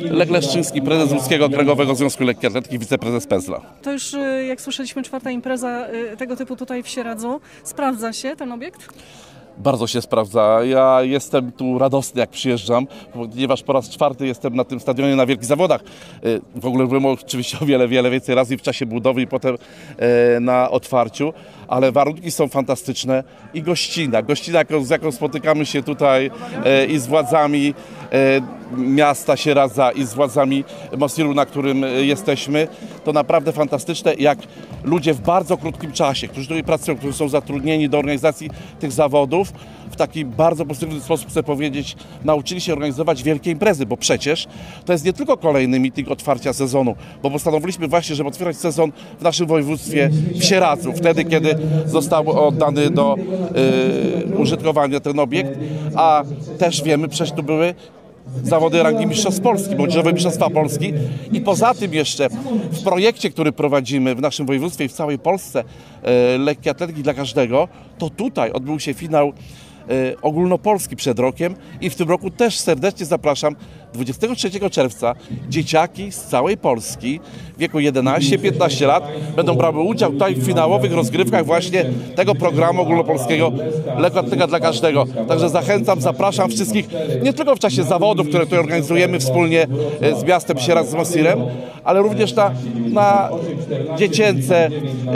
Lech Leszczyński, prezes Łódzkiego Okręgowego Związku Lekkiej Atletyki, wiceprezes Pezla. To już, jak słyszeliśmy, czwarta impreza tego typu tutaj w Sieradzu. Sprawdza się ten obiekt? Bardzo się sprawdza. Ja jestem tu radosny, jak przyjeżdżam, ponieważ po raz czwarty jestem na tym stadionie na Wielkich Zawodach. W ogóle byłem oczywiście o wiele więcej razy w czasie budowy i potem na otwarciu, ale warunki są fantastyczne i gościna, z jaką spotykamy się tutaj i z władzami miasta Sieradza i z władzami Mosiru, na którym jesteśmy, to naprawdę fantastyczne, jak ludzie w bardzo krótkim czasie, którzy tutaj pracują, którzy są zatrudnieni do organizacji tych zawodów, w taki bardzo pozytywny sposób, chcę powiedzieć, nauczyli się organizować wielkie imprezy, bo przecież to jest nie tylko kolejny meeting otwarcia sezonu, bo postanowiliśmy właśnie, żeby otwierać sezon w naszym województwie w Sieradzu, wtedy, kiedy został oddany do użytkowania ten obiekt, a też wiemy, przecież tu były zawody rangi Mistrzostw Polski, młodzieżowe Mistrzostwa Polski i poza tym jeszcze w projekcie, który prowadzimy w naszym województwie i w całej Polsce lekkiej atletyki dla każdego, to tutaj odbył się finał ogólnopolski przed rokiem i w tym roku też serdecznie zapraszam 23 czerwca dzieciaki z całej Polski w wieku 11-15 lat będą brały udział tutaj w finałowych rozgrywkach właśnie tego programu ogólnopolskiego Lekka Atletyka dla każdego. Także zachęcam, zapraszam wszystkich nie tylko w czasie zawodów, które tutaj organizujemy wspólnie z miastem Sieradz, z Mosirem, ale również na dziecięce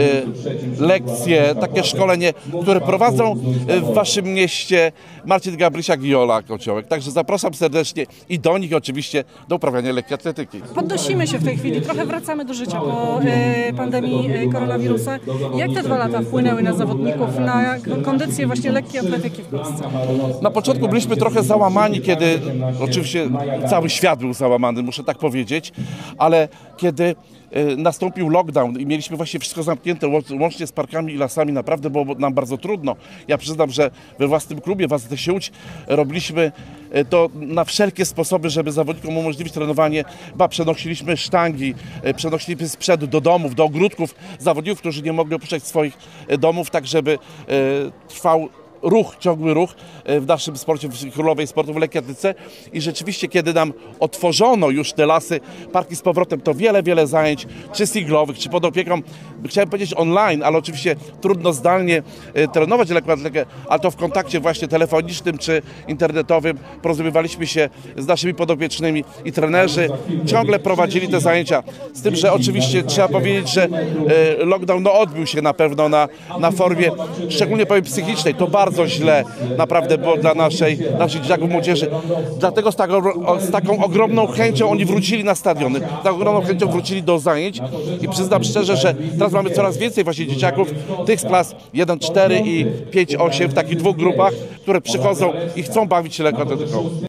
lekcje, takie szkolenie, które prowadzą w waszym mieście Marcin Gabrysiak i Jola Kociołek. Także zapraszam serdecznie i do nich oczywiście do uprawiania lekkiej atletyki. Podnosimy się w tej chwili, trochę wracamy do życia po pandemii koronawirusa. Jak te 2 lata wpłynęły na zawodników, na kondycję właśnie lekkiej atletyki w Polsce? Na początku byliśmy trochę załamani, kiedy oczywiście cały świat był załamany, muszę tak powiedzieć, ale kiedy nastąpił lockdown i mieliśmy właśnie wszystko zamknięte, łącznie z parkami i lasami, naprawdę było nam bardzo trudno. Ja przyznam, że we własnym klubie, w AZS Łódź, robiliśmy to na wszelkie sposoby, żeby zawodnikom umożliwić trenowanie. Przenosiliśmy sztangi, przenosiliśmy sprzęt do domów, do ogródków zawodników, którzy nie mogli opuszczać swoich domów, tak żeby trwał ciągły ruch w naszym sporcie, w królowej sportu w lekkiej atletyce i rzeczywiście, kiedy nam otworzono już te lasy, parki z powrotem, to wiele zajęć, czy singlowych, czy pod opieką, chciałem powiedzieć online, ale oczywiście trudno zdalnie trenować lekką atletykę, ale to w kontakcie właśnie telefonicznym czy internetowym porozumiewaliśmy się z naszymi podopiecznymi i trenerzy ciągle prowadzili te zajęcia. Z tym, że oczywiście trzeba powiedzieć, że lockdown odbył się na pewno na formie, szczególnie powiem psychicznej, to bardzo źle naprawdę było dla naszych dzieciaków, młodzieży. Dlatego z taką ogromną chęcią oni wrócili na stadiony, z taką ogromną chęcią wrócili do zajęć i przyznam szczerze, że teraz mamy coraz więcej właśnie dzieciaków, tych z klas 1-4 i 5-8 w takich 2 grupach, które przychodzą i chcą bawić się lekkoatletyką.